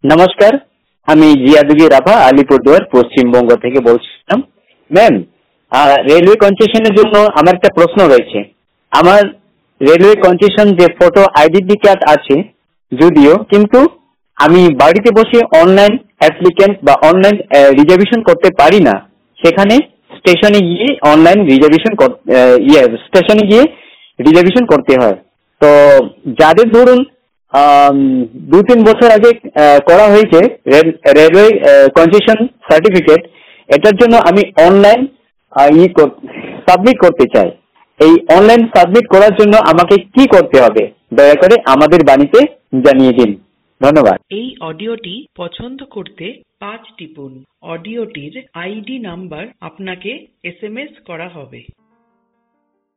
নমস্কার, আমি জিয়াদুগি রাভা আলিপুরদুয়ার পশ্চিমবঙ্গ থেকে বলছিলাম। ম্যাম, রেলওয়ে কনসেশনের জন্য আমার একটা প্রশ্ন রয়েছে। আমার রেলওয়ে কনসেশন যে ফটো আইডেন্টি কার্ড আছে যদিও, কিন্তু আমি বাড়িতে বসে অনলাইন অ্যাপ্লিক্যান্ট বা অনলাইন রিজার্ভেশন করতে পারি না। সেখানে স্টেশনে গিয়ে অনলাইন রিজার্ভেশন স্টেশনে গিয়ে রিজার্ভেশন করতে হয়। তো যাদের ধরুন 2-3 বছর আগে করা হয়েছে রেলওয়ে কনসেশন সার্টিফিকেট, এটার জন্য আমি অনলাইন সাবমিট করতে চাই। এই অনলাইন সাবমিট করার জন্য আমাকে কি করতে হবে দয়া করে আমাদের বাণীতে জানিয়ে দিন। ধন্যবাদ। এই অডিওটি পছন্দ করতে 5 টিপুন। অডিওটির আইডি নাম্বার আপনাকে SMS করা হবে।